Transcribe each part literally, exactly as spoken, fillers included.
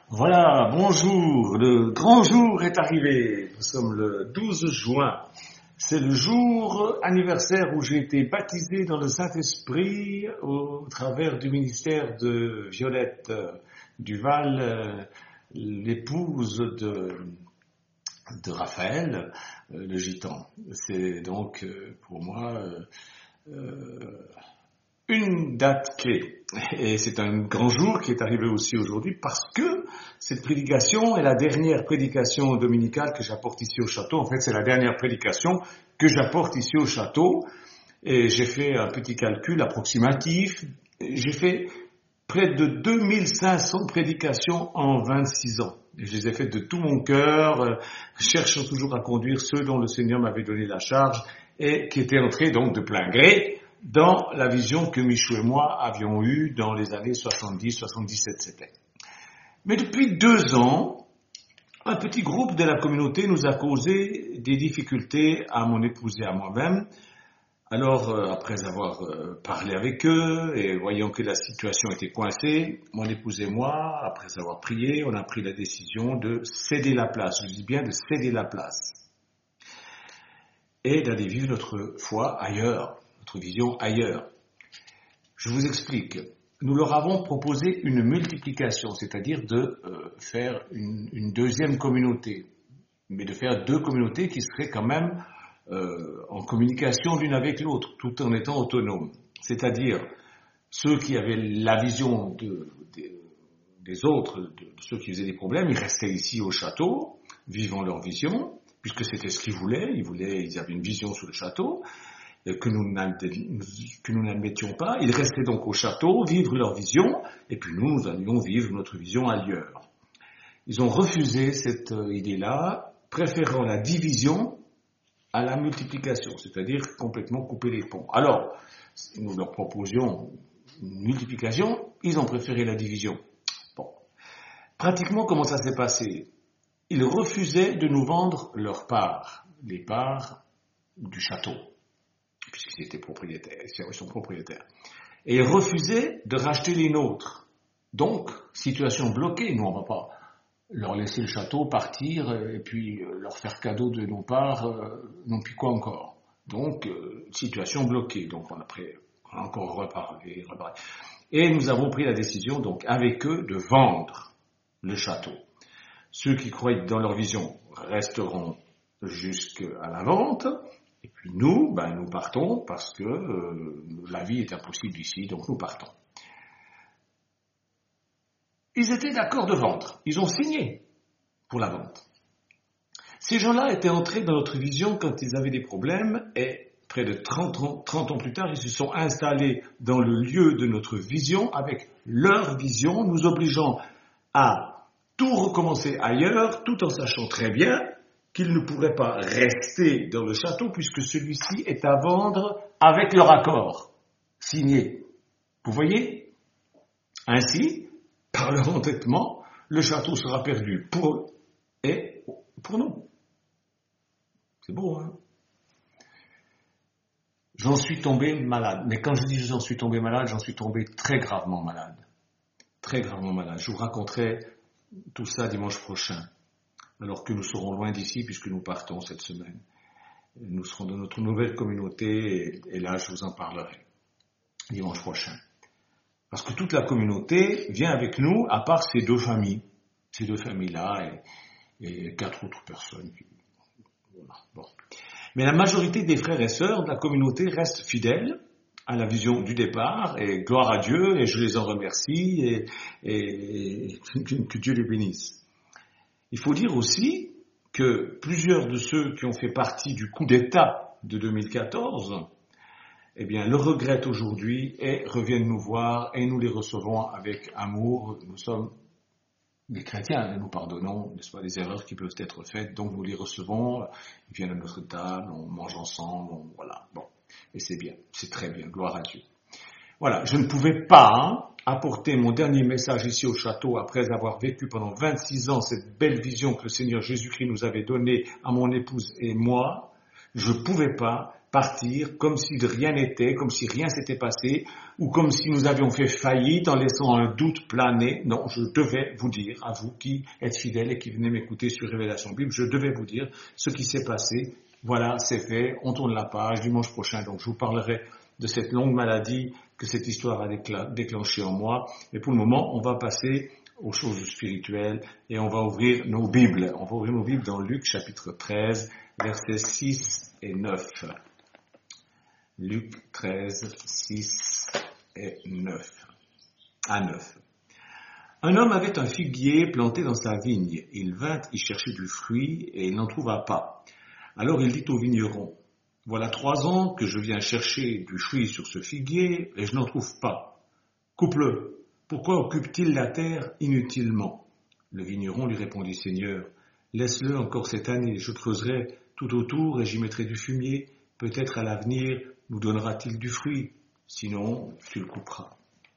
Voilà, bonjour, le grand jour est arrivé. Nous sommes le douze juin. C'est le jour anniversaire où j'ai été baptisé dans le Saint-Esprit au travers du ministère de Violette Duval, l'épouse de, de Raphaël, le gitan. C'est donc pour moi euh, une date clé. Et c'est un grand jour qui est arrivé aussi aujourd'hui parce que cette prédication est la dernière prédication dominicale que j'apporte ici au château. En fait, c'est la dernière prédication que j'apporte ici au château. Et j'ai fait un petit calcul approximatif. J'ai fait près de deux mille cinq cents prédications en vingt-six ans. Et je les ai faites de tout mon cœur, cherchant toujours à conduire ceux dont le Seigneur m'avait donné la charge et qui étaient entrés donc de plein gré dans la vision que Michou et moi avions eue dans les années soixante-dix soixante-dix-sept, c'était. Mais depuis deux ans, un petit groupe de la communauté nous a causé des difficultés à mon épouse et à moi-même. Alors, euh, après avoir euh, parlé avec eux et voyant que la situation était coincée, mon épouse et moi, après avoir prié, on a pris la décision de céder la place. Je dis bien de céder la place. Et d'aller vivre notre foi ailleurs. Notre vision ailleurs. Je vous explique. Nous leur avons proposé une multiplication, c'est-à-dire de euh, faire une, une deuxième communauté, mais de faire deux communautés qui seraient quand même euh, en communication l'une avec l'autre, tout en étant autonomes. C'est-à-dire ceux qui avaient la vision de, de, des autres, de, de ceux qui faisaient des problèmes, ils restaient ici au château, vivant leur vision, puisque c'était ce qu'ils voulaient. Ils voulaient, ils avaient une vision sur le château. Que nous, que nous n'admettions pas. Ils restaient donc au château, vivre leur vision, et puis nous, nous allions vivre notre vision ailleurs. Ils ont refusé cette idée-là, préférant la division à la multiplication, c'est-à-dire complètement couper les ponts. Alors, nous leur proposions une multiplication, ils ont préféré la division. Bon. Pratiquement, comment ça s'est passé? Ils refusaient de nous vendre leurs parts, les parts du château, puisqu'ils étaient propriétaires, ils sont propriétaires. Et ils refusaient de racheter les nôtres. Donc, situation bloquée, nous on ne va pas leur laisser le château, partir, et puis leur faire cadeau de nos parts, euh, non plus quoi encore. Donc, euh, situation bloquée. Donc, on a, pris, on a encore reparlé, reparlé. Et nous avons pris la décision, donc, avec eux, de vendre le château. Ceux qui croient dans leur vision resteront jusqu'à la vente. Et puis nous, ben, nous partons parce que euh, la vie est impossible ici, donc nous partons. Ils étaient d'accord de vendre. Ils ont signé pour la vente. Ces gens-là étaient entrés dans notre vision quand ils avaient des problèmes et près de trente ans, trente ans plus tard, ils se sont installés dans le lieu de notre vision avec leur vision, nous obligeant à tout recommencer ailleurs, tout en sachant très bien qu'ils ne pourraient pas rester dans le château puisque celui-ci est à vendre avec leur accord signé. Vous voyez? Ainsi, par leur entêtement, le château sera perdu pour eux et pour nous. C'est beau, hein? J'en suis tombé malade. Mais quand je dis j'en suis tombé malade, j'en suis tombé très gravement malade. Très gravement malade. Je vous raconterai tout ça dimanche prochain. Alors que nous serons loin d'ici puisque nous partons cette semaine. Nous serons dans notre nouvelle communauté et, et là je vous en parlerai dimanche prochain. Parce que toute la communauté vient avec nous à part ces deux familles, ces deux familles-là et, et quatre autres personnes. Voilà. Bon. Mais la majorité des frères et sœurs de la communauté restent fidèles à la vision du départ et gloire à Dieu et je les en remercie et, et, et que Dieu les bénisse. Il faut dire aussi que plusieurs de ceux qui ont fait partie du coup d'État de deux mille quatorze, eh bien, le regrettent aujourd'hui et reviennent nous voir et nous les recevons avec amour. Nous sommes des chrétiens et nous pardonnons, n'est-ce pas, les erreurs qui peuvent être faites. Donc nous les recevons, ils viennent à notre table, on mange ensemble, on, voilà. Bon, et c'est bien, c'est très bien, gloire à Dieu. Voilà, je ne pouvais pas hein, apporter mon dernier message ici au château après avoir vécu pendant vingt-six ans cette belle vision que le Seigneur Jésus-Christ nous avait donnée à mon épouse et moi. Je ne pouvais pas partir comme si de rien n'était, comme si rien s'était passé, ou comme si nous avions fait faillite en laissant un doute planer. Non, je devais vous dire, à vous qui êtes fidèles et qui venez m'écouter sur Révélation Bible, je devais vous dire ce qui s'est passé. Voilà, c'est fait, on tourne la page dimanche prochain. Donc je vous parlerai de cette longue maladie que cette histoire a déclenchée en moi. Et pour le moment, on va passer aux choses spirituelles et on va ouvrir nos Bibles. On va ouvrir nos Bibles dans Luc chapitre treize, versets six et neuf. Luc treize, six et neuf. À neuf. Un homme avait un figuier planté dans sa vigne. Il vint y chercher du fruit et il n'en trouva pas. Alors il dit au vigneron, « Voilà trois ans que je viens chercher du fruit sur ce figuier et je n'en trouve pas. Coupe-le. Pourquoi occupe-t-il la terre inutilement ?» Le vigneron lui répondit, « Seigneur, laisse-le encore cette année, je creuserai tout autour et j'y mettrai du fumier. Peut-être à l'avenir nous donnera-t-il du fruit, sinon tu le couperas. »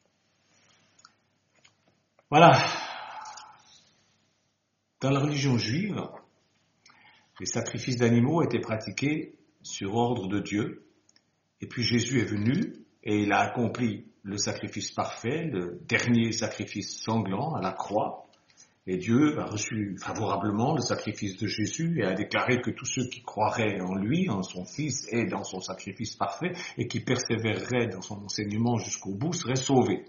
Voilà. Dans la religion juive, les sacrifices d'animaux étaient pratiqués sur ordre de Dieu. Et puis Jésus est venu et il a accompli le sacrifice parfait, le dernier sacrifice sanglant à la croix. Et Dieu a reçu favorablement le sacrifice de Jésus et a déclaré que tous ceux qui croiraient en lui, en son Fils et dans son sacrifice parfait et qui persévéreraient dans son enseignement jusqu'au bout seraient sauvés.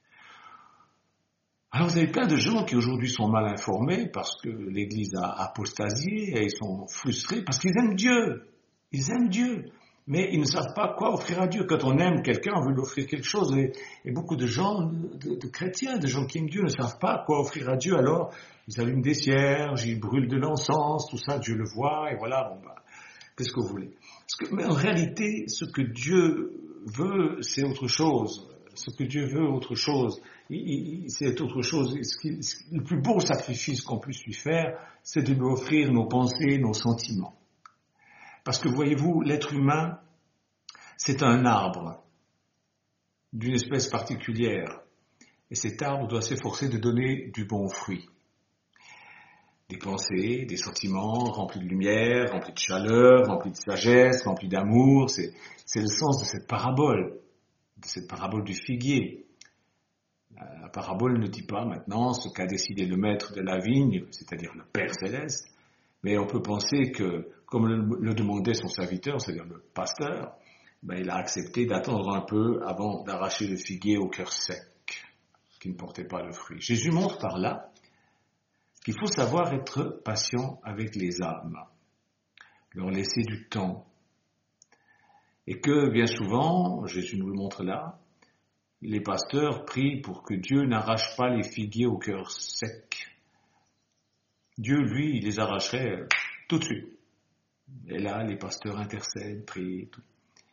Alors vous avez plein de gens qui aujourd'hui sont mal informés parce que l'Église a apostasié et ils sont frustrés parce qu'ils aiment Dieu. Ils aiment Dieu, mais ils ne savent pas quoi offrir à Dieu. Quand on aime quelqu'un, on veut lui offrir quelque chose. Et, et beaucoup de gens, de, de chrétiens, de gens qui aiment Dieu, ne savent pas quoi offrir à Dieu. Alors ils allument des cierges, ils brûlent de l'encens, tout ça, Dieu le voit, et voilà, bon bah, qu'est-ce que vous voulez. Parce que, mais en réalité, ce que Dieu veut, c'est autre chose. Ce que Dieu veut, autre chose. Il, il, c'est autre chose. Ce qui, le plus beau sacrifice qu'on puisse lui faire, c'est de lui offrir nos pensées, nos sentiments. Parce que voyez-vous, l'être humain, c'est un arbre d'une espèce particulière. Et cet arbre doit s'efforcer de donner du bon fruit. Des pensées, des sentiments remplis de lumière, remplis de chaleur, remplis de sagesse, remplis d'amour. C'est, c'est le sens de cette parabole, de cette parabole du figuier. La parabole ne dit pas maintenant ce qu'a décidé le maître de la vigne, c'est-à-dire le Père Céleste, mais on peut penser que, comme le, le demandait son serviteur, c'est-à-dire le pasteur, ben il a accepté d'attendre un peu avant d'arracher le figuier au cœur sec, qui ne portait pas de fruit. Jésus montre par là qu'il faut savoir être patient avec les âmes, leur laisser du temps, et que bien souvent, Jésus nous le montre là, les pasteurs prient pour que Dieu n'arrache pas les figuiers au cœur sec. Dieu, lui, il les arracherait tout de suite. Et là, les pasteurs intercèdent, prient, tout.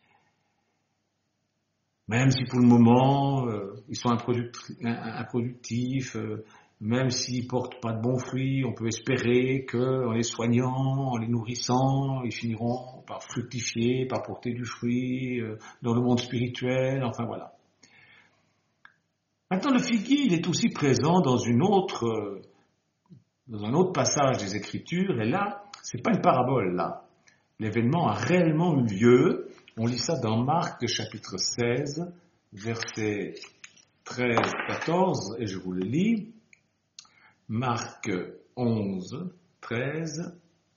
Même si pour le moment, euh, ils sont improductifs, euh, même s'ils portent pas de bons fruits, on peut espérer qu'en les soignant, en les nourrissant, ils finiront par fructifier, par porter du fruit euh, dans le monde spirituel, enfin voilà. Maintenant, le figuier, il est aussi présent dans une autre, euh, dans un autre passage des Écritures, et là, c'est pas une parabole, là. L'événement a réellement eu lieu. On lit ça dans Marc, chapitre seize, versets treize à quatorze, et je vous le lis. Marc onze, treize.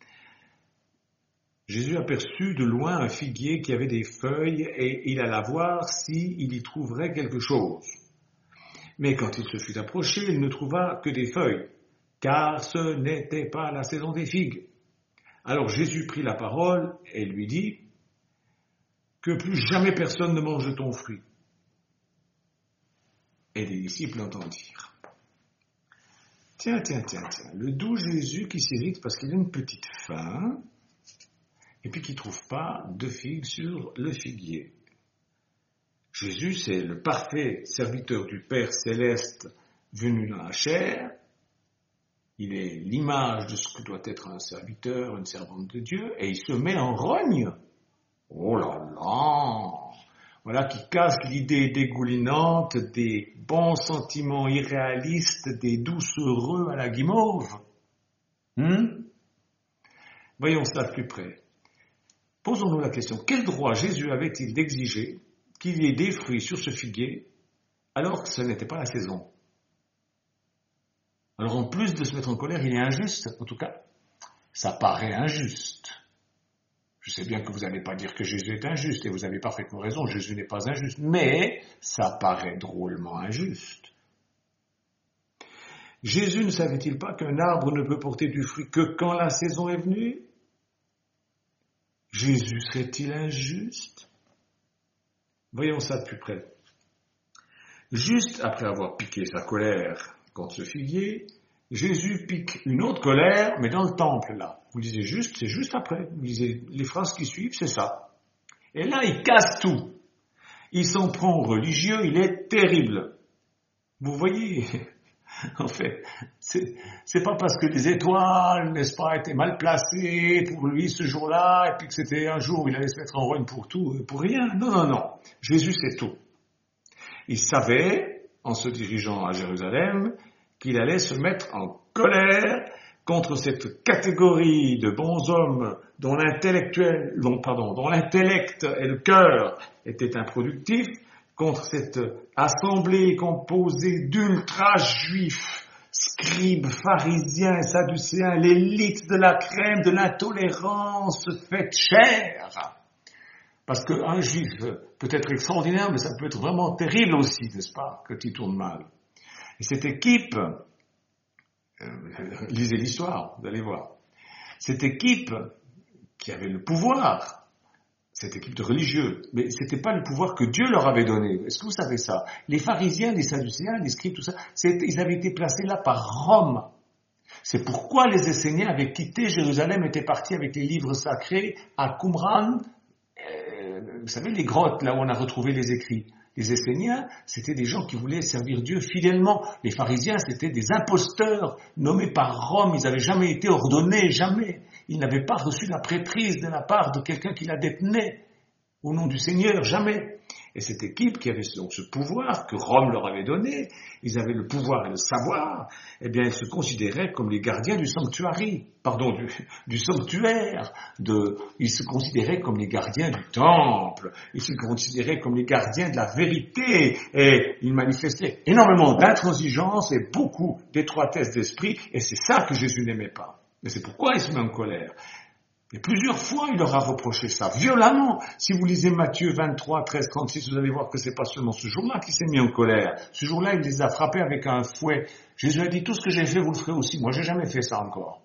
Jésus aperçut de loin un figuier qui avait des feuilles, et il alla voir s'il y trouverait quelque chose. Mais quand il se fut approché, il ne trouva que des feuilles, car ce n'était pas la saison des figues. Alors Jésus prit la parole et lui dit que plus jamais personne ne mange de ton fruit. Et les disciples entendirent. Tiens, tiens, tiens, tiens, le doux Jésus qui s'irrite parce qu'il a une petite faim et puis qui ne trouve pas de figues sur le figuier. Jésus, c'est le parfait serviteur du Père Céleste venu dans la chair. Il est l'image de ce que doit être un serviteur, une servante de Dieu, et il se met en rogne. Oh là là! Voilà qui casse l'idée dégoulinante des bons sentiments irréalistes, des doucereux à la guimauve. Hmm? Voyons ça de plus près. Posons-nous la question, quel droit Jésus avait-il d'exiger qu'il y ait des fruits sur ce figuier alors que ce n'était pas la saison? Alors en plus de se mettre en colère, il est injuste, en tout cas, ça paraît injuste. Je sais bien que vous n'allez pas dire que Jésus est injuste, et vous avez parfaitement raison, Jésus n'est pas injuste, mais ça paraît drôlement injuste. Jésus ne savait-il pas qu'un arbre ne peut porter du fruit que quand la saison est venue? Jésus serait-il injuste? Voyons ça de plus près. Juste après avoir piqué sa colère contre ce figuier, Jésus pique une autre colère, mais dans le temple, là. Vous lisez juste, c'est juste après. Vous lisez les phrases qui suivent, c'est ça. Et là, il casse tout. Il s'en prend aux religieux, il est terrible. Vous voyez, en fait, c'est, c'est pas parce que les étoiles, n'est-ce pas, étaient mal placées pour lui ce jour-là, et puis que c'était un jour où il allait se mettre en rogne pour tout, pour rien. Non, non, non. Jésus, c'est tout. Il savait, en se dirigeant à Jérusalem, qu'il allait se mettre en colère contre cette catégorie de bons hommes dont l'intellectuel, dont, pardon, dont l'intellect et le cœur étaient improductifs, contre cette assemblée composée d'ultra-juifs, scribes, pharisiens, sadducéens, l'élite de la crème de l'intolérance faite chair. Parce qu'un juif peut être extraordinaire, mais ça peut être vraiment terrible aussi, n'est-ce pas, quand il tourne mal. Et cette équipe, euh, lisez l'histoire, vous allez voir, cette équipe qui avait le pouvoir, cette équipe de religieux, mais c'était pas le pouvoir que Dieu leur avait donné. Est-ce que vous savez ça? Les pharisiens, les sadducéens, les scribes, tout ça, ils avaient été placés là par Rome. C'est pourquoi les Esséniens avaient quitté Jérusalem, étaient partis avec les livres sacrés à Qumran, euh, vous savez, les grottes, là où on a retrouvé les écrits. Les Esséniens, c'était des gens qui voulaient servir Dieu fidèlement. Les pharisiens, c'était des imposteurs nommés par Rome. Ils n'avaient jamais été ordonnés, jamais. Ils n'avaient pas reçu la prêtrise de la part de quelqu'un qui la détenait au nom du Seigneur, jamais. Et cette équipe qui avait donc ce pouvoir que Rome leur avait donné, ils avaient le pouvoir et le savoir, eh bien, ils se considéraient comme les gardiens du sanctuary, pardon, du, du sanctuaire, de, ils se considéraient comme les gardiens du temple, ils se considéraient comme les gardiens de la vérité, et ils manifestaient énormément d'intransigeance et beaucoup d'étroitesse d'esprit, et c'est ça que Jésus n'aimait pas. Et c'est pourquoi il se met en colère. Et plusieurs fois, il leur a reproché ça, violemment. Si vous lisez Matthieu vingt-trois, treize, trente-six, vous allez voir que c'est pas seulement ce jour-là qu'il s'est mis en colère. Ce jour-là, il les a frappés avec un fouet. Jésus a dit, tout ce que j'ai fait, vous le ferez aussi. Moi, j'ai jamais fait ça encore.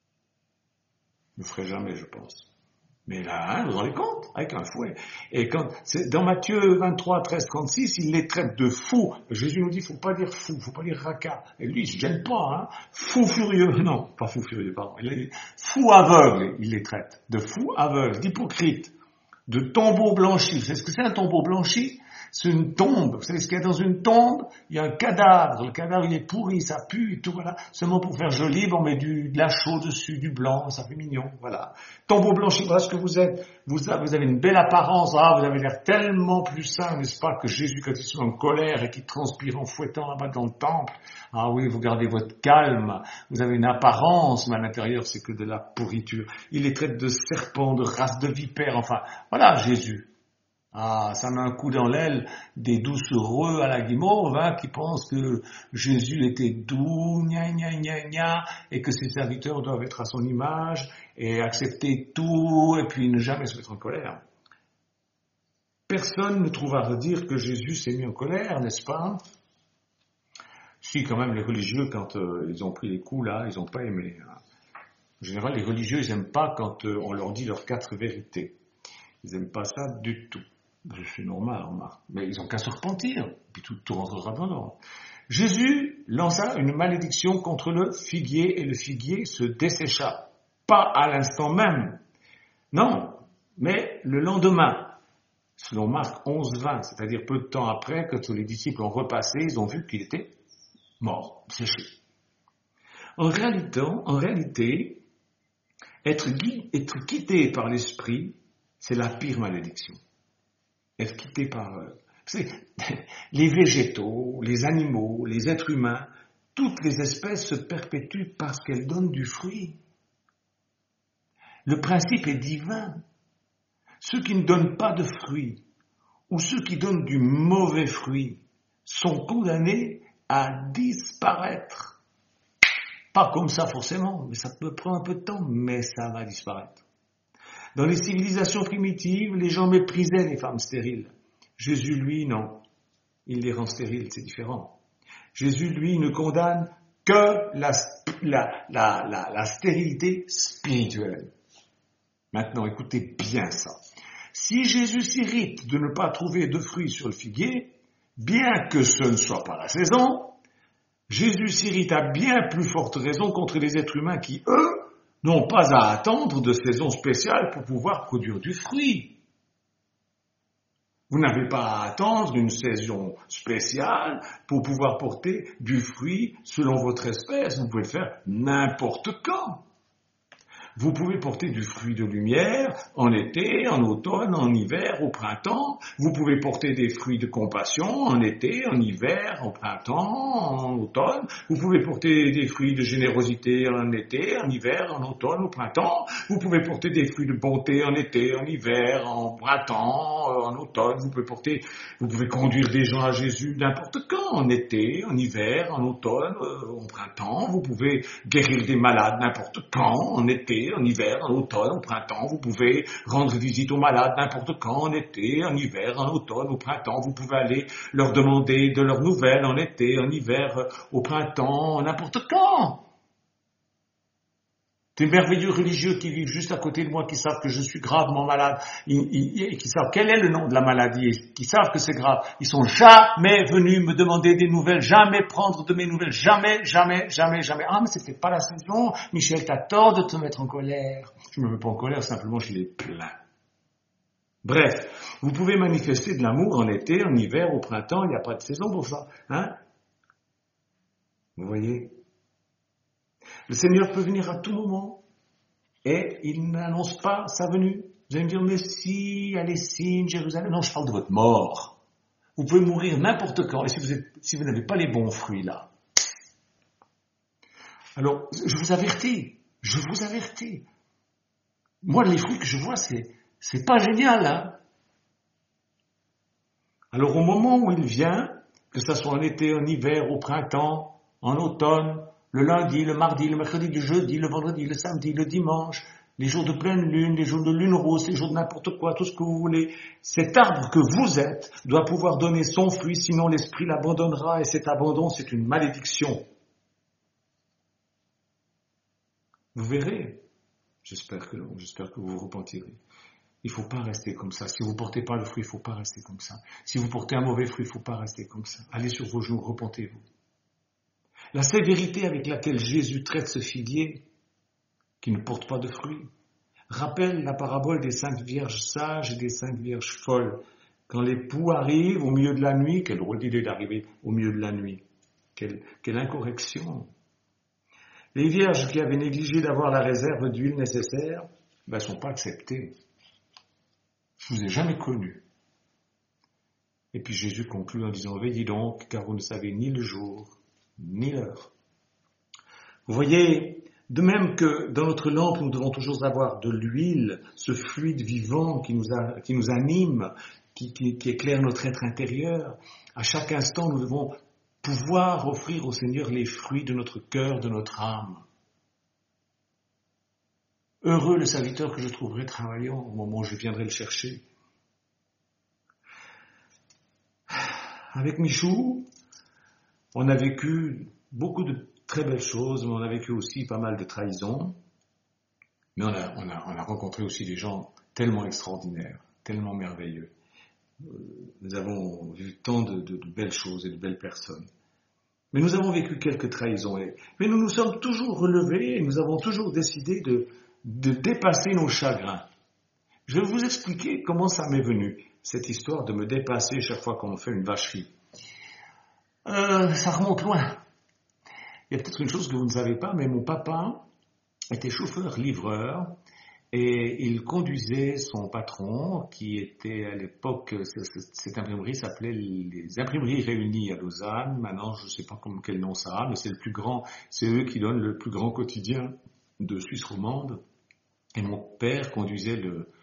Je ne le ferai jamais, je pense. Mais là, hein, vous vous rendez compte, avec un fouet. Et quand, c'est, dans Matthieu vingt-trois, treize, trente-six, il les traite de fous. Jésus nous dit, faut pas dire fou, faut pas dire raca. Et lui, il se gêne pas, hein. Fou furieux, non, pas fou furieux, pardon. Il est fou aveugle, il les traite. De fou aveugle, d'hypocrite, de tombeau blanchi. Vous savez ce que c'est un tombeau blanchi? C'est une tombe. Vous savez ce qu'il y a dans une tombe? Il y a un cadavre. Le cadavre, il est pourri, ça pue et tout, voilà. Seulement pour faire joli, on met du, de la chaux dessus, du blanc, ça fait mignon, voilà. Tombeau blanchi, voilà ce que vous êtes. Vous, vous avez une belle apparence, ah, vous avez l'air tellement plus sain, n'est-ce pas, que Jésus, quand il se met en colère et qu'il transpire en fouettant là-bas dans le temple. Ah oui, vous gardez votre calme, vous avez une apparence, mais à l'intérieur, c'est que de la pourriture. Il les traite de serpents, de races de vipères, enfin, voilà, Jésus. Ah, ça met un coup dans l'aile des doucereux à la guimauve, hein, qui pensent que Jésus était doux, gna gna gna gna, et que ses serviteurs doivent être à son image, et accepter tout, et puis ne jamais se mettre en colère. Personne ne trouve à redire que Jésus s'est mis en colère, n'est-ce pas? Si, quand même, les religieux, quand euh, ils ont pris les coups, là, ils n'ont pas aimé. Hein. En général, les religieux, ils n'aiment pas quand euh, on leur dit leurs quatre vérités. Ils n'aiment pas ça du tout. C'est normal, remarque. Mais ils n'ont qu'à se repentir, puis tout, tout rentrera dans l'ordre. Jésus lança une malédiction contre le figuier, et le figuier se dessécha. Pas à l'instant même. Non, mais le lendemain. Selon Marc onze, vingt, c'est-à-dire peu de temps après, quand les disciples ont repassé, ils ont vu qu'il était mort, séché. En réalité, en réalité être, gui- être quitté par l'esprit, c'est la pire malédiction. Être quitté par... Euh, c'est, les végétaux, les animaux, les êtres humains, toutes les espèces se perpétuent parce qu'elles donnent du fruit. Le principe est divin. Ceux qui ne donnent pas de fruits, ou ceux qui donnent du mauvais fruit, sont condamnés à disparaître. Pas comme ça forcément, mais ça peut prendre un peu de temps, mais ça va disparaître. Dans les civilisations primitives, les gens méprisaient les femmes stériles. Jésus, lui, non. Il les rend stériles, c'est différent. Jésus, lui, ne condamne que la, la, la, la, la stérilité spirituelle. Maintenant, écoutez bien ça. Si Jésus s'irrite de ne pas trouver de fruits sur le figuier, bien que ce ne soit pas la saison, Jésus s'irrite à bien plus forte raison contre les êtres humains qui, eux, n'ont pas à attendre de saison spéciale pour pouvoir produire du fruit. Vous n'avez pas à attendre une saison spéciale pour pouvoir porter du fruit selon votre espèce. Vous pouvez le faire n'importe quand. Vous pouvez porter du fruit de lumière en été, en automne, en hiver, au printemps. Vous pouvez porter des fruits de compassion en été, en hiver, au printemps, en automne. Vous pouvez porter des fruits de générosité en été, en hiver, en automne, au printemps. Vous pouvez porter des fruits de bonté en été, en hiver, en printemps, en automne. Vous pouvez porter, vous pouvez conduire des gens à Jésus n'importe quand, en été, en hiver, en automne, au printemps. Vous pouvez guérir des malades n'importe quand, en été, en hiver, en automne, au printemps. Vous pouvez rendre visite aux malades n'importe quand, en été, en hiver, en automne, au printemps. Vous pouvez aller leur demander de leurs nouvelles en été, en hiver, au printemps, n'importe quand. Des merveilleux religieux qui vivent juste à côté de moi, qui savent que je suis gravement malade, et qui savent quel est le nom de la maladie, et qui savent que c'est grave. Ils sont jamais venus me demander des nouvelles, jamais prendre de mes nouvelles, jamais, jamais, jamais, jamais. Ah, mais c'était pas la saison. Michel, t'as tort de te mettre en colère. Je me mets pas en colère, simplement je les plains. Bref, vous pouvez manifester de l'amour en été, en hiver, au printemps, il n'y a pas de saison pour ça, hein? Vous voyez? Le Seigneur peut venir à tout moment et il n'annonce pas sa venue. Vous allez me dire, mais si, il y a les signes, Jérusalem. Non, je parle de votre mort. Vous pouvez mourir n'importe quand et si vous, êtes, si vous n'avez pas les bons fruits là. Alors, je vous avertis, je vous avertis. Moi, les fruits que je vois, c'est, c'est pas génial, hein. Alors, au moment où il vient, que ce soit en été, en hiver, au printemps, en automne, le lundi, le mardi, le mercredi, le jeudi, le vendredi, le samedi, le dimanche, les jours de pleine lune, les jours de lune rose, les jours de n'importe quoi, tout ce que vous voulez. Cet arbre que vous êtes doit pouvoir donner son fruit, sinon l'esprit l'abandonnera et cet abandon, c'est une malédiction. Vous verrez. J'espère que non, j'espère que vous vous repentirez. Il ne faut pas rester comme ça. Si vous ne portez pas le fruit, il ne faut pas rester comme ça. Si vous portez un mauvais fruit, il ne faut pas rester comme ça. Allez sur vos genoux, repentez-vous. La sévérité avec laquelle Jésus traite ce figuier, qui ne porte pas de fruits, rappelle la parabole des cinq vierges sages et des cinq vierges folles. Quand l'époux arrive au milieu de la nuit, quelle drôle d'idée d'arriver au milieu de la nuit. Quelle, quelle incorrection. Les vierges qui avaient négligé d'avoir la réserve d'huile nécessaire, ben, ne sont pas acceptées. Je ne vous ai jamais connu. Et puis Jésus conclut en disant, veillez donc, car vous ne savez ni le jour, ni l'heure. Vous voyez, de même que dans notre lampe, nous devons toujours avoir de l'huile, ce fluide vivant qui nous, a, qui nous anime, qui, qui, qui éclaire notre être intérieur. À chaque instant, nous devons pouvoir offrir au Seigneur les fruits de notre cœur, de notre âme. Heureux le serviteur que je trouverai travaillant au moment où je viendrai le chercher. Avec Michou, on a vécu beaucoup de très belles choses, mais on a vécu aussi pas mal de trahisons. Mais on a, on a, on a rencontré aussi des gens tellement extraordinaires, tellement merveilleux. Nous avons vu tant de, de, de belles choses et de belles personnes. Mais nous avons vécu quelques trahisons. Mais nous nous sommes toujours relevés et nous avons toujours décidé de, de dépasser nos chagrins. Je vais vous expliquer comment ça m'est venu, cette histoire de me dépasser chaque fois qu'on fait une vacherie. Euh, ça remonte loin. Il y a peut-être une chose que vous ne savez pas, mais mon papa était chauffeur-livreur et il conduisait son patron, qui était à l'époque, cette imprimerie s'appelait les Imprimeries Réunies à Lausanne. Maintenant, je ne sais pas quel nom ça a, mais c'est le plus grand, c'est eux qui donnent le plus grand quotidien de Suisse romande. Et mon père conduisait le,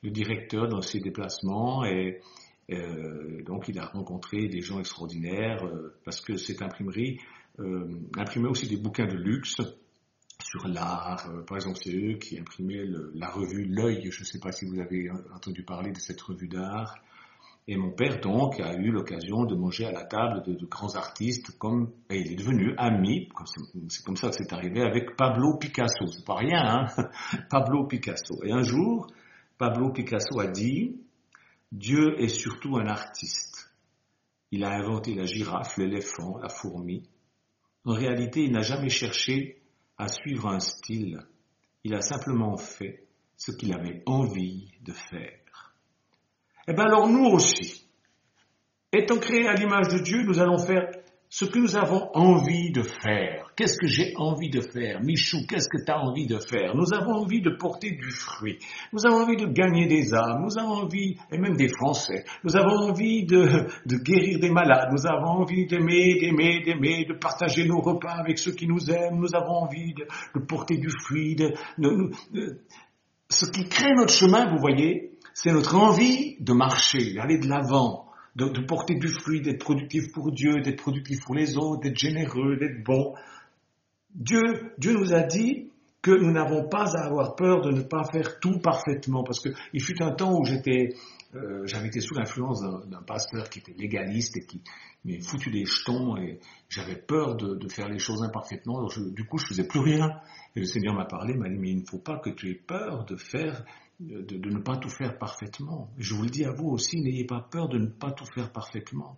le directeur dans ses déplacements et euh, donc il a rencontré des gens extraordinaires euh, parce que cette imprimerie euh, imprimait aussi des bouquins de luxe sur l'art. Euh, par exemple, c'est eux qui imprimaient le, la revue L'Œil. Je ne sais pas si vous avez entendu parler de cette revue d'art. Et mon père, donc, a eu l'occasion de manger à la table de, de grands artistes comme, et il est devenu ami, c'est comme ça que c'est arrivé, avec Pablo Picasso. C'est pas rien, hein? Pablo Picasso. Et un jour, Pablo Picasso a dit, Dieu est surtout un artiste. Il a inventé la girafe, l'éléphant, la fourmi. En réalité, il n'a jamais cherché à suivre un style. Il a simplement fait ce qu'il avait envie de faire. Eh bien alors nous aussi, étant créés à l'image de Dieu, nous allons faire ce que nous avons envie de faire. Qu'est-ce que j'ai envie de faire? Michou, qu'est-ce que tu as envie de faire? Nous avons envie de porter du fruit. Nous avons envie de gagner des âmes. Nous avons envie, et même des Français, nous avons envie de, de guérir des malades. Nous avons envie d'aimer, d'aimer, d'aimer, de partager nos repas avec ceux qui nous aiment. Nous avons envie de, de porter du fruit. De, de, de, de, ce qui crée notre chemin, vous voyez, c'est notre envie de marcher, d'aller de l'avant, de, de porter du fruit, d'être productif pour Dieu, d'être productif pour les autres, d'être généreux, d'être bon. Dieu, Dieu nous a dit que nous n'avons pas à avoir peur de ne pas faire tout parfaitement, parce qu'il fut un temps où j'étais, euh, j'avais été sous l'influence d'un, d'un pasteur qui était légaliste et qui m'avait foutu des jetons, et j'avais peur de, de faire les choses imparfaitement. Alors je, du coup, je faisais plus rien. Et le Seigneur m'a parlé, m'a dit, mais il ne faut pas que tu aies peur de faire De, de ne pas tout faire parfaitement. Je vous le dis à vous aussi, n'ayez pas peur de ne pas tout faire parfaitement.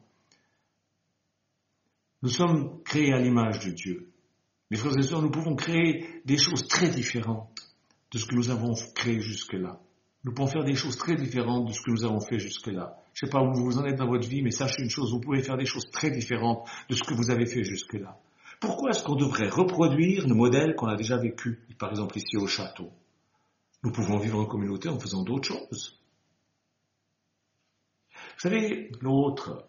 Nous sommes créés à l'image de Dieu. Mes frères et sœurs, nous pouvons créer des choses très différentes de ce que nous avons créé jusque-là. Nous pouvons faire des choses très différentes de ce que nous avons fait jusque-là. Je ne sais pas où vous en êtes dans votre vie, mais sachez une chose, vous pouvez faire des choses très différentes de ce que vous avez fait jusque-là. Pourquoi est-ce qu'on devrait reproduire le modèle qu'on a déjà vécu, par exemple ici au château? Nous pouvons vivre en communauté en faisant d'autres choses. Vous savez, l'autre,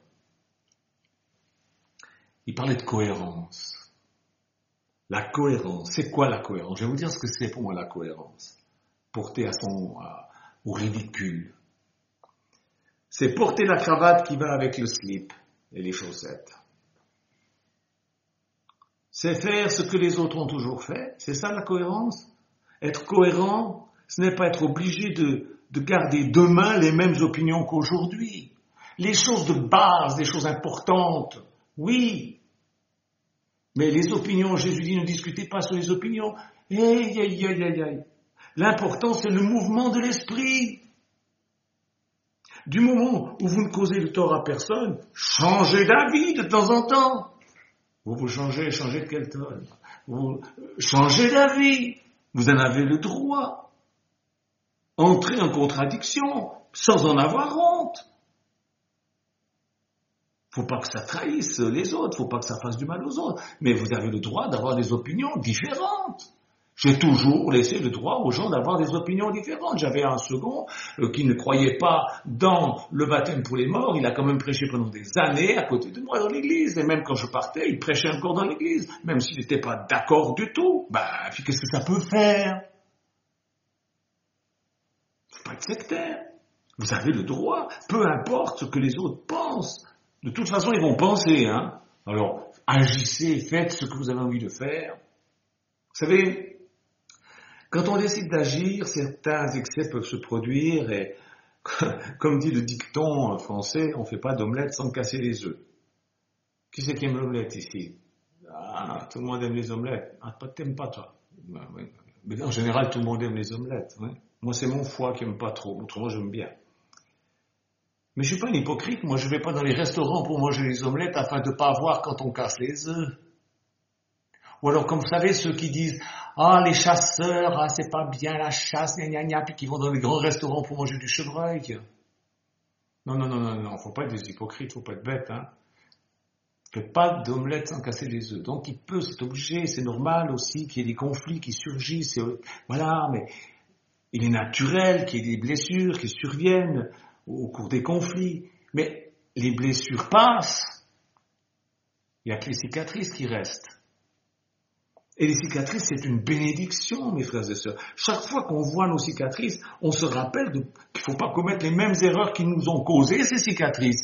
il parlait de cohérence. La cohérence, c'est quoi la cohérence? Je vais vous dire ce que c'est pour moi la cohérence. Porter à son, à, au ridicule. C'est porter la cravate qui va avec le slip et les chaussettes. C'est faire ce que les autres ont toujours fait. C'est ça la cohérence? Être cohérent, ce n'est pas être obligé de, de garder demain les mêmes opinions qu'aujourd'hui. Les choses de base, les choses importantes, oui. Mais les opinions, Jésus dit, ne discutez pas sur les opinions. Aïe, aïe, aïe, aïe, aïe. L'important, c'est le mouvement de l'esprit. Du moment où vous ne causez le tort à personne, changez d'avis de temps en temps. Vous vous changez, changez de quel ton? Vous changez d'avis. Vous en avez le droit. Entrez en contradiction, sans en avoir honte. Faut pas que ça trahisse les autres, faut pas que ça fasse du mal aux autres. Mais vous avez le droit d'avoir des opinions différentes. J'ai toujours laissé le droit aux gens d'avoir des opinions différentes. J'avais un second euh, qui ne croyait pas dans le baptême pour les morts. Il a quand même prêché pendant des années à côté de moi dans l'église. Et même quand je partais, il prêchait encore dans l'église. Même s'il n'était pas d'accord du tout. Ben, qu'est-ce que ça peut faire? Pas être sectaire. Vous avez le droit, peu importe ce que les autres pensent. De toute façon, ils vont penser, hein. Alors, agissez, faites ce que vous avez envie de faire. Vous savez, quand on décide d'agir, certains excès peuvent se produire et, comme dit le dicton français, on ne fait pas d'omelette sans casser les œufs. Qui c'est qui aime l'omelette ici? Ah, tout le monde aime les omelettes. Ah, t'aimes pas toi? Mais en général, tout le monde aime les omelettes, oui. Moi, c'est mon foie qui n'aime pas trop. Autrement, j'aime bien. Mais je ne suis pas un hypocrite. Moi, je ne vais pas dans les restaurants pour manger les omelettes afin de ne pas voir quand on casse les œufs. Ou alors, comme vous savez, ceux qui disent « Ah, les chasseurs, ah, c'est pas bien la chasse, gna gna gna », puis qui vont dans les grands restaurants pour manger du chevreuil. Non, non, non, non, non. Il ne faut pas être des hypocrites, il ne faut pas être bête, hein. Faites pas d'omelette sans casser les œufs. Donc, il peut, c'est obligé, c'est normal aussi qu'il y ait des conflits qui surgissent. Et, voilà, mais il est naturel qu'il y ait des blessures qui surviennent au cours des conflits. Mais les blessures passent. Il n'y a que les cicatrices qui restent. Et les cicatrices, c'est une bénédiction, mes frères et sœurs. Chaque fois qu'on voit nos cicatrices, on se rappelle de, qu'il ne faut pas commettre les mêmes erreurs qui nous ont causé ces cicatrices.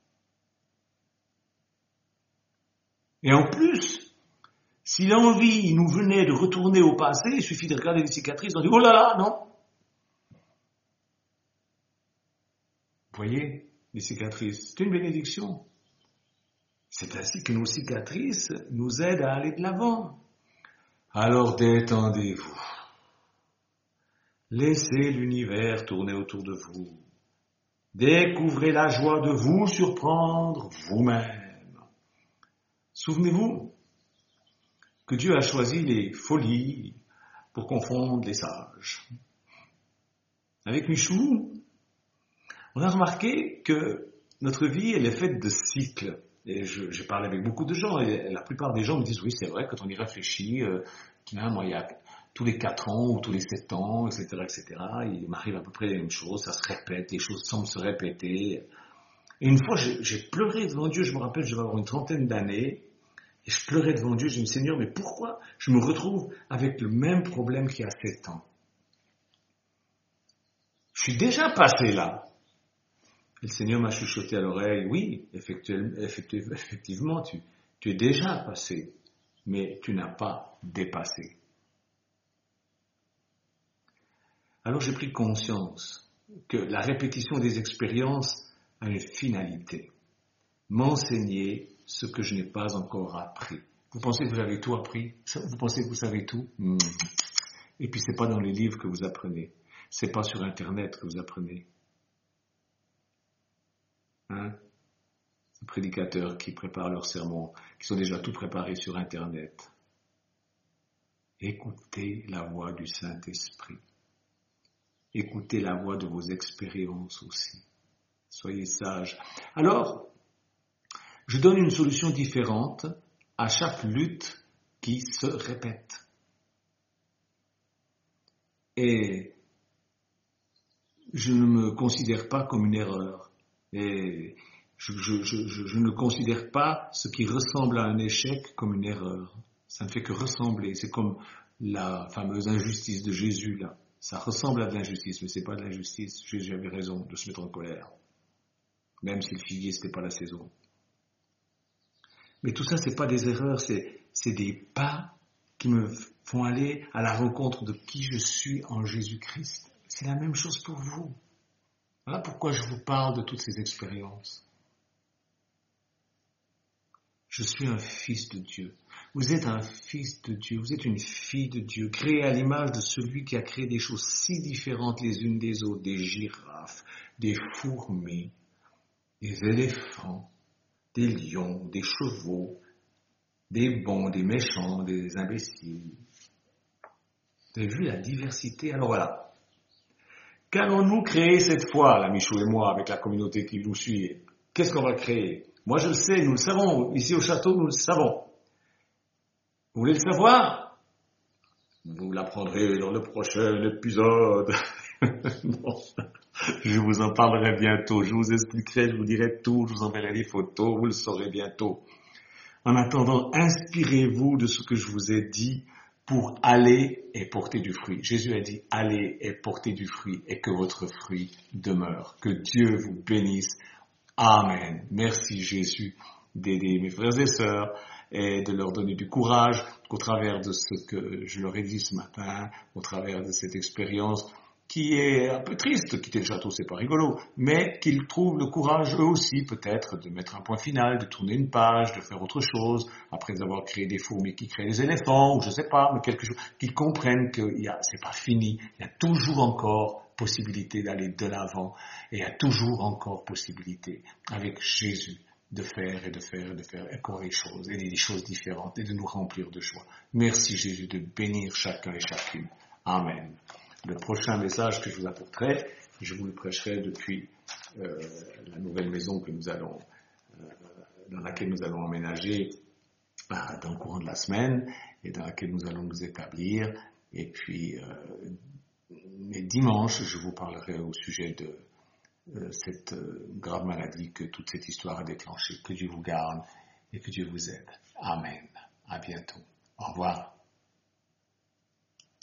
Et en plus, si l'envie nous venait de retourner au passé, il suffit de regarder les cicatrices, on dit « Oh là là, non !» Vous voyez, les cicatrices, c'est une bénédiction. C'est ainsi que nos cicatrices nous aident à aller de l'avant. Alors détendez-vous. Laissez l'univers tourner autour de vous. Découvrez la joie de vous surprendre vous-même. Souvenez-vous que Dieu a choisi les folies pour confondre les sages. Avec Michou, on a remarqué que notre vie, elle est faite de cycles. Et je, je parle avec beaucoup de gens, et la plupart des gens me disent, oui, c'est vrai, quand on y réfléchit, euh, moi, il y a tous les quatre ans ou tous les sept ans, et cetera, et cetera, il m'arrive à peu près les mêmes choses, ça se répète, les choses semblent se répéter. Et une fois, j'ai, j'ai pleuré devant Dieu, je me rappelle, je devais avoir une trentaine d'années, et je pleurais devant Dieu, j'ai dit, Seigneur, mais pourquoi je me retrouve avec le même problème qu'il y a sept ans? Je suis déjà passé là. Et le Seigneur m'a chuchoté à l'oreille, oui, effectivement, tu, tu es déjà passé, mais tu n'as pas dépassé. Alors j'ai pris conscience que la répétition des expériences a une finalité. M'enseigner ce que je n'ai pas encore appris. Vous pensez que vous avez tout appris? Vous pensez que vous savez tout? mmh. Et puis c'est pas dans les livres que vous apprenez. C'est pas sur Internet que vous apprenez. Hein? Les prédicateurs qui préparent leurs sermons, qui sont déjà tout préparés sur Internet. Écoutez la voix du Saint-Esprit. Écoutez la voix de vos expériences aussi. Soyez sages. Alors, je donne une solution différente à chaque lutte qui se répète. Et je ne me considère pas comme une erreur. Et je, je, je, je ne considère pas ce qui ressemble à un échec comme une erreur. Ça ne fait que ressembler. C'est comme la fameuse injustice de Jésus, là. Ça ressemble à de l'injustice, mais c'est pas de l'injustice. Jésus avait raison de se mettre en colère. Même si le figuier, c'était pas la saison. Mais tout ça, c'est pas des erreurs, c'est, c'est des pas qui me font aller à la rencontre de qui je suis en Jésus-Christ. C'est la même chose pour vous. Voilà pourquoi je vous parle de toutes ces expériences. Je suis un fils de Dieu. Vous êtes un fils de Dieu. Vous êtes une fille de Dieu, créée à l'image de celui qui a créé des choses si différentes les unes des autres, des girafes, des fourmis, des éléphants, des lions, des chevaux, des bons, des méchants, des imbéciles. Vous avez vu la diversité? Alors voilà. Qu'allons-nous créer cette fois, la Michou et moi, avec la communauté qui nous suit? Qu'est-ce qu'on va créer? Moi, je le sais, nous le savons. Ici au château, nous le savons. Vous voulez le savoir? Vous l'apprendrez dans le prochain épisode. Non, je vous en parlerai bientôt. Je vous expliquerai, je vous dirai tout. Je vous enverrai des photos. Vous le saurez bientôt. En attendant, inspirez-vous de ce que je vous ai dit pour aller et porter du fruit. Jésus a dit, allez et portez du fruit et que votre fruit demeure. Que Dieu vous bénisse. Amen. Merci Jésus d'aider mes frères et sœurs et de leur donner du courage qu'au travers de ce que je leur ai dit ce matin, au travers de cette expérience qui est un peu triste, quitter le château c'est pas rigolo, mais qu'ils trouvent le courage eux aussi peut-être de mettre un point final, de tourner une page, de faire autre chose, après avoir créé des fourmis qui créent des éléphants, ou je sais pas, mais quelque chose, qu'ils comprennent que y a, c'est pas fini, il y a toujours encore possibilité d'aller de l'avant, et il y a toujours encore possibilité avec Jésus de faire et de faire et de faire encore des choses, et des choses différentes, et de nous remplir de joie. Merci Jésus de bénir chacun et chacune. Amen. Le prochain message que je vous apporterai, je vous le prêcherai depuis euh, la nouvelle maison que nous allons, euh, dans laquelle nous allons emménager euh, dans le courant de la semaine et dans laquelle nous allons nous établir. Et puis, euh, mais dimanche, je vous parlerai au sujet de euh, cette euh, grave maladie que toute cette histoire a déclenchée. Que Dieu vous garde et que Dieu vous aide. Amen. À bientôt. Au revoir.